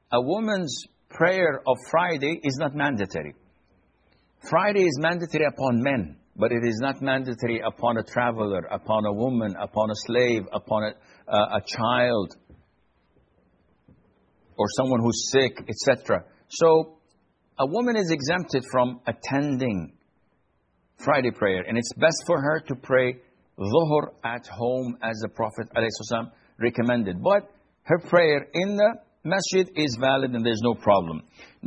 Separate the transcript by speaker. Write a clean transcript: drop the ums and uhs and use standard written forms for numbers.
Speaker 1: a woman's prayer of Friday is not mandatory. Friday is mandatory upon men, but it is not mandatory upon a traveler, upon a woman, upon a slave, upon a child, or someone who's sick, etc. So a woman is exempted from attending Friday prayer, and it's best for her to pray Dhuhr at home as the Prophet ﷺ recommended. But her prayer in the masjid is valid and there's no problem.